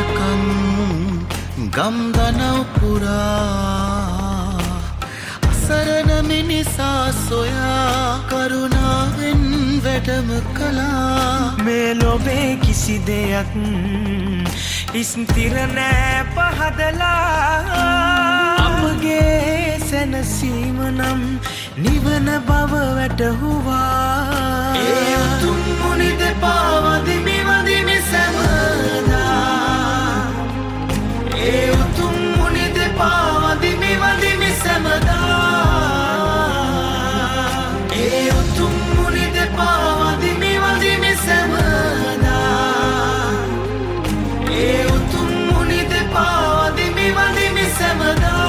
වෙනකන් ගම්දනව් පුරා අසරණ මිනිසා සොයා කරුණාවෙන් වැඩම කළා මේ ලොවේ කිසි දෙයක් ස්ථිර නෑ පහදලා අපගේ සැනසීම නම් නිවන බව වැටහුවා ඒ උතුම් මුනි දෙපා වදිමි වදිමි සැමදා ඒ උතුම් මුනි දෙපා වදිමි වදිමි සැමදා ඒ උතුම් මුනි දෙපා වදිමි වදිමි සැමදා ඒ උතුම් මුනි දෙපා වදිමි වදිමි සැමදා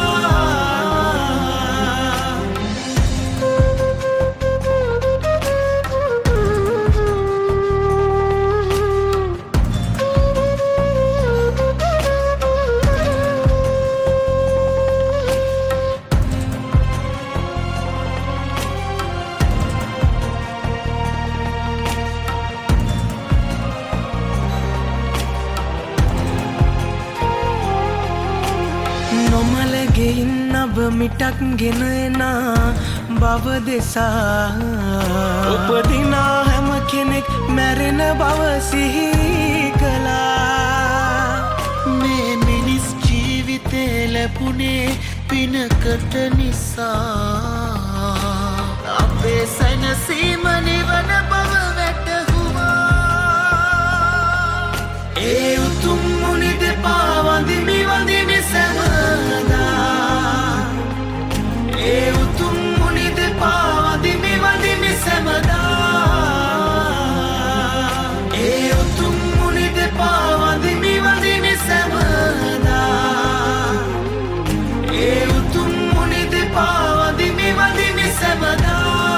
නොමලගෙයින් අබ මිටක් ගෙන එනා බව දෙසා උපදිනා හැම කෙනෙක් මැරෙන බව සිහි කළා මේ මිනිස් ජීවිතේ ලැබුණේ පිනකට නිසා අපේ සැනසීම නිවන බව වැටහුවා ඒ උතුම් මුනි දෙපා වදිමි වදිමි සැමදා ඒ උතුම් මුනි දෙපා වදිමි වදිමි සැමදා ඒ උතුම් මුනි දෙපා වදිමි වදිමි සැමදා ඒ උතුම් මුනි දෙපා වදිමි වදිමි සැමදා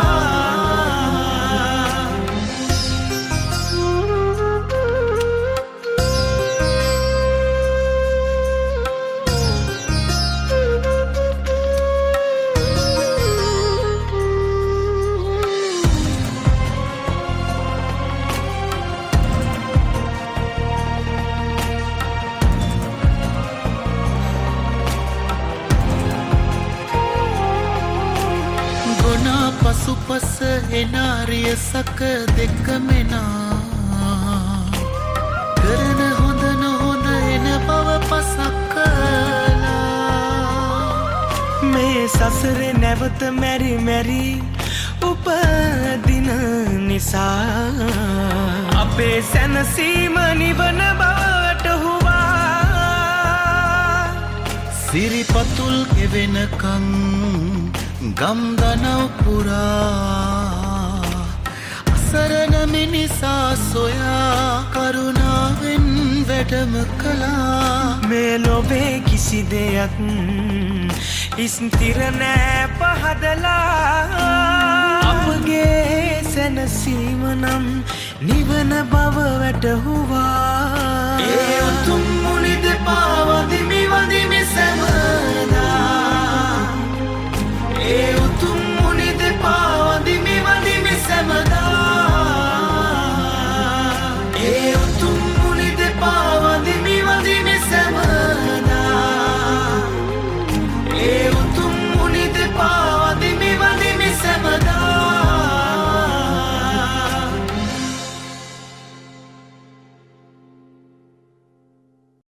පසුපස එනාරිය සක දෙකමෙනා කරන හොඳ නොහොඳ එන බව පසක් කළා මේ සසරේ නැවත මැරි මැරි උපදින නිසා අපේ සැනසීම නිවන බවට හුවා සිරිපතුල් එවෙනකං ගම්දනව් පුරා අසරණ මිනිසා සොයා කරුණාවෙන් වැඩම කළා මේ ලොවේ කිසි දෙයක් ස්ථිර නෑ පහදලා අපගේ සැනසීම නම් නිවන බව වැටහුවා ඒ උතුම් මුනි දෙපා